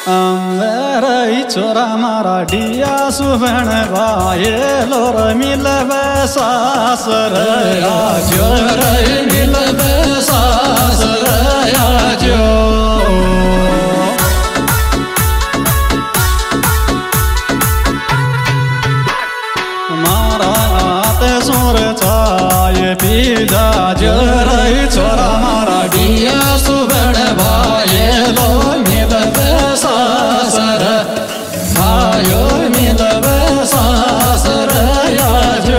रही छोरा मारा डिया सुभण भाई लोर मिलब सासर आजो रही मिलब सासर आजो मारा हाथ सोर चाय पीजा जो रही छोरा मारा डिया सुभण भाई लोर मिलब सासर आयो मिलब सासर आजो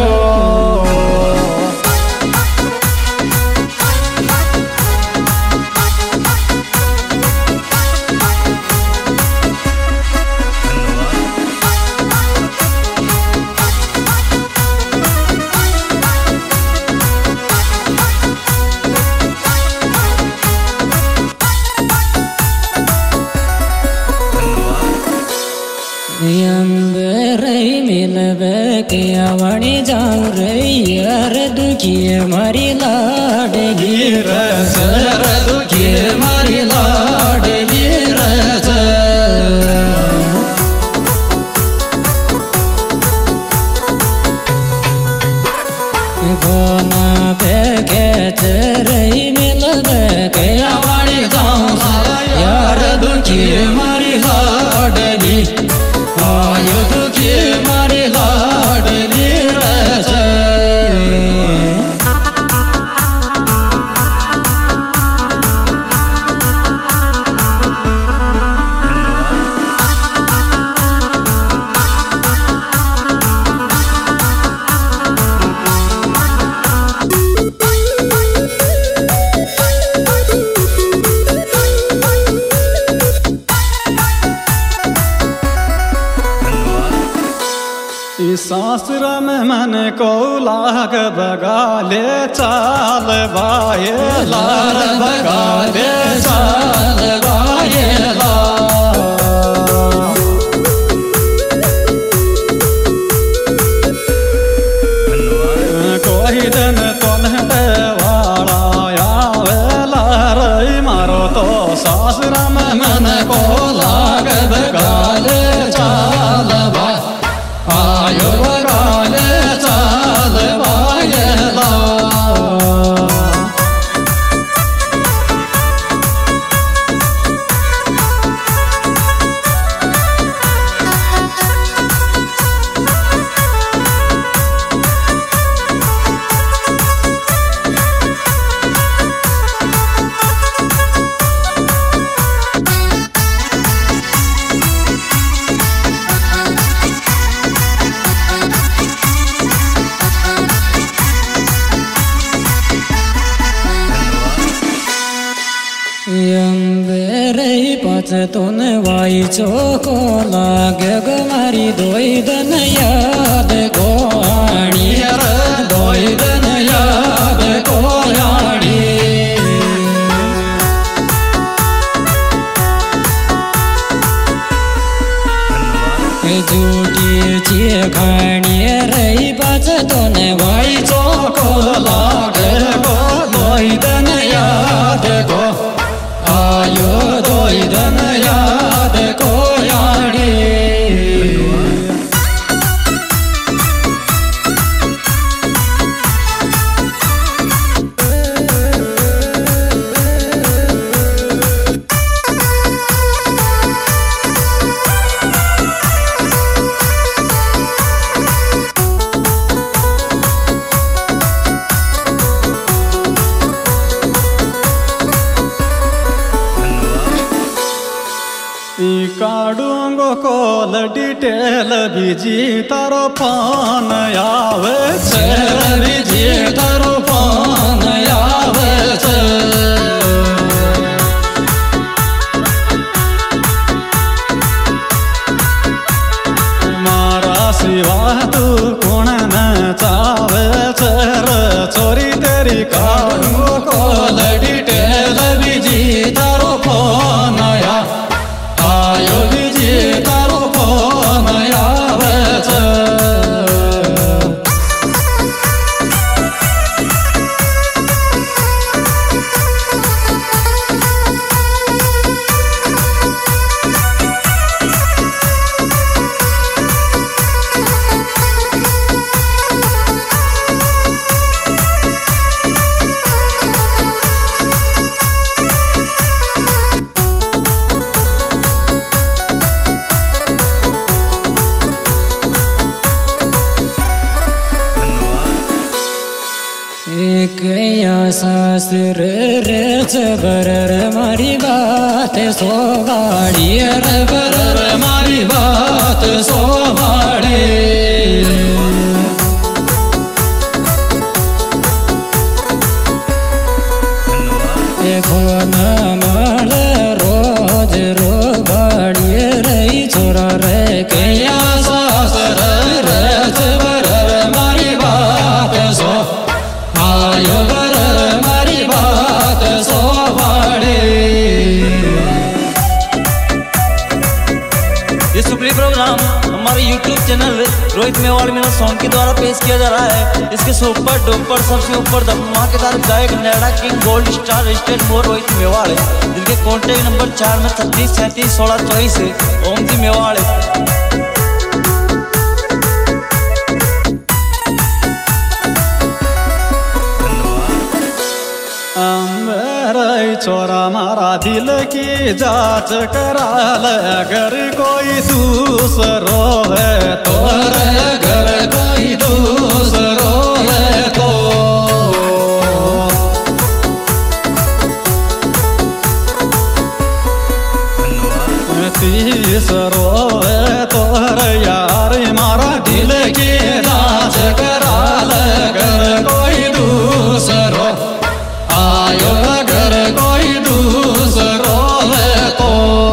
वाणी जाऊं रही यार दुखी मारी लाडली रस दुखी मारी लाडली रस गोना पे रही मिलब गया वाणी जाऊं यार दुखी मारी लाडली आयो दुखी मारी लाडली रस सासुर में मन को लाग बगाले चाल बाये लाल बगाले चाल बाये कोई दिन तुम्हें वाला आवे लारई मारो तो सासुर में मन को लाग बगाले चाल बा आयो बगाले चाल बायला तुन वाई चोको लाग गो मारी दोई दन याद को आणी दोई दिन याद को आणी झूठी ची खाणी रही बच तुन वाई चोको लाग गो दोई दिन याद को आयो दोई दिन याद को आणी काडूंगो कॉल डिटेल बीजी तारो फोन आवे बीजी तारो फोन आवे मारा सिवा तू कौन न चावे चोरी तेरी काडूंगो कॉल डिटेल बीजी तारो फोन आयो बीजी तारो फोन आवे सुर रे बर मारी बात सोवाड़ी रे बर मारी बात सोवाड़े देखो न मल रोज रो बाड़ी रही छोरा रे के सास रे बर मारी बात सो आयो बर मारी बात सोवाड़े। ये सुप्रीम प्रोग्राम हमारे YouTube चैनल रोहित मेवाड़ मेरा सॉन्ग के द्वारा पेश किया जा रहा है। इसके सुपर डुपर सबसे ऊपर धमाकेदार गायक नैडा किंग गोल्ड स्टार रजिस्टर्ड मोर रोहित मेवाड़ है, जिनके कॉन्टैक्ट नंबर 4 में 36 37 16 24 है। ओम जी मेवाड़ है। छोरा मारा दिल की जांच कराल अगर कोई दूसरो है तो घर कोई दूसरो है तो तीसरो है तो यार मारा दिल की जांच कराल अगर कोई दूसरो आयो अगर कोई दूसरो है तो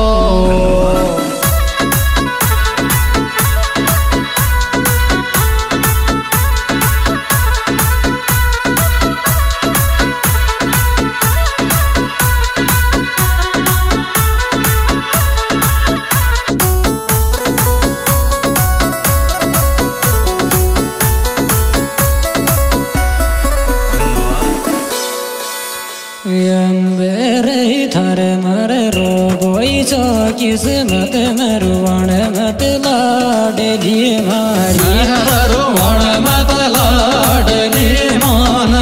थारे मर रो गोई चो किस्मत मरुवण मत लाडली मारी रुवण मत लाडली मान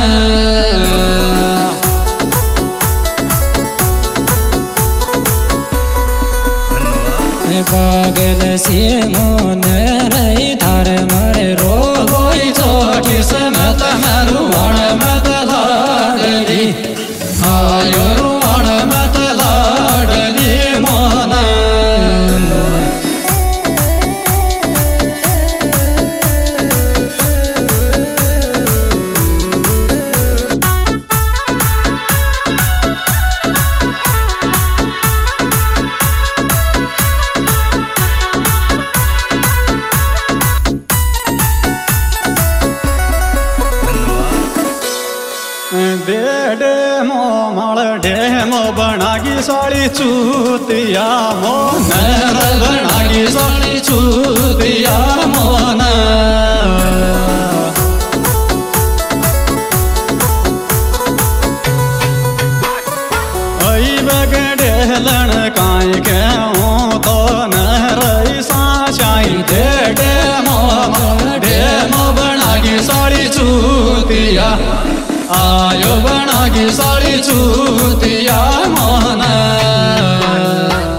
पागल से मोन रही थारे मर रो गोई चो किस्मत मरुवण मत लाडली आयो रुवण मत लाडली मान डेडे मो मल डेमो बनागी साड़ी चूतिया मोन बनागी साड़ी चूतिया मोन आई बगड़े लन काई के तो न रही साशाई डेडे मो डेमो बनागी साड़ी चूतिया आयो बनागी साड़ी चू